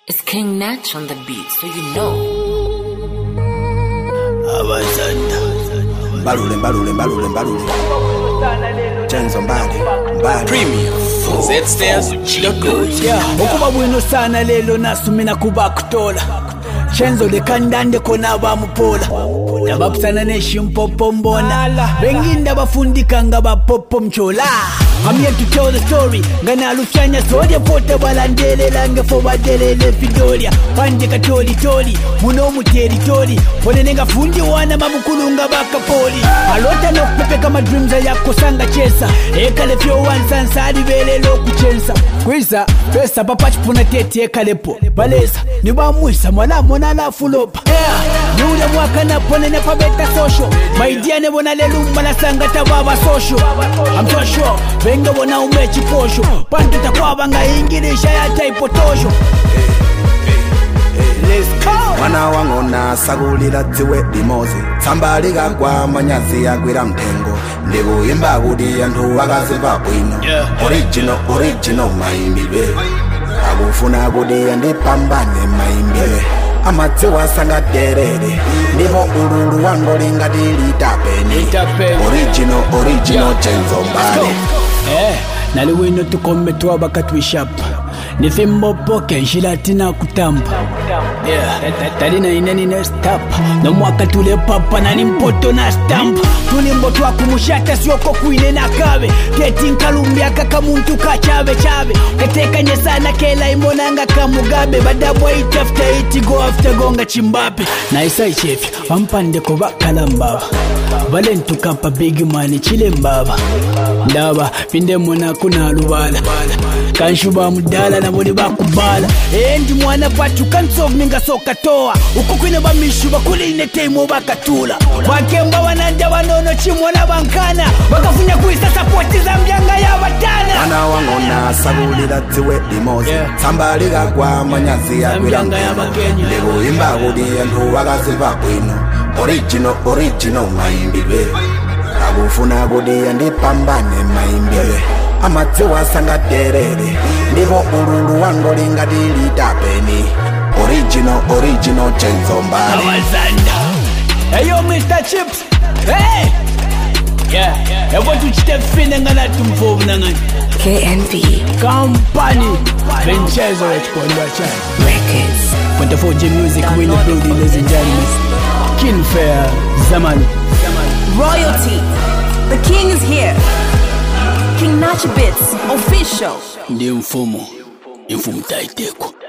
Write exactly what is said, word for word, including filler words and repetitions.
It's King Natch on the beat, so you know. Abazanda Balule, balule, balule, balule Chenzo mbali, mbali Premium Z-Stairs Okuba bwino sana lelo nasumina kuba kutola Chenzo de kandande kona bamupola Nabapusana neshimpopo mbona Benginda bafundika nga bapopo mchola I'm here to tell the story Ngana lufyanya sodia pote balandele lange fo badelele fidolia Pande katoli toli Muno muteri toli Pone nenga fundi wana mamukulunga baka poli Alota no pepe kama dreams ya kusanga chesa Eka lefyo wansansa alivele lo kuchensa Kwisa pesa papachi puna tete eka lepo Balesa niba mwisa mwala mwana la fulopa Yeah Niule mwaka na pone nefa beta social Maidia nebona lelumba la sangata baba social I'm so sure Venga wana umechi posho Pantu takwaba nga ingilisha ya taipo tosho Let's go Mwana wangu na sagulira tiwe limozi Sambaliga kwa manyazi ya gwira mtengo Ndigu imba gudi ya ntu wakaziva bwino Original, original maimbibe Agufuna gudi ya ndipambane maimbibe Amatiwa sanga terere Niho ururu wango linga dilitapeni Original, original Chenzo mbali Eh, naliwino tukome tuwa bakatwishapa Nifimbo poke njilatina kutamba Yeah, talina ineni ne stop No mwaka tule papa na nimpoto na stamp Tulimbo tuwa kumushata siyoko kuine na kabe Keti nkalumbia kaka muntu kachabe chabe Kateka nyesana kela imonanga kamugabe Badabwa iti after iti go after gonga chimbape Na isa ichefya wampande ko bakala mbaba Valentu kampa big money chile mbaba Ndaba pinde mwana kuna lubala Kanshuba mudala na boli bakubala Endi mwana patu kansov minga soka toa Ukukwine bamishu bakuline teimo bakatula Wakemba wananja wanono chimwana bankana Wakafunya kuisa sapoti za mjanga ya watana Mwana wangu na sagulira tiwe limozi Sambaliga kwa manyazi ya gwira mtengo Ndigu imba gudi ya ntu wakaziva bwino Original, original maimbibe Agufuna gudi ya ndipambane maimbibe Amatiwa sanga terere Ndiho ururu wango linga dilitapeni Original, original Chenzo mbali Abazanda Hey yo Mister Chips Hey Yeah Evo tuchite fine ngana tumfovu na ngani K N B Company Vincenzo Rechpondwa Chan Records twenty-four J Music we in the building ladies and gentlemen King Fair Zaman Royalty The king is here King Natch Beats Official Ndi mfumo Mfumo taiteko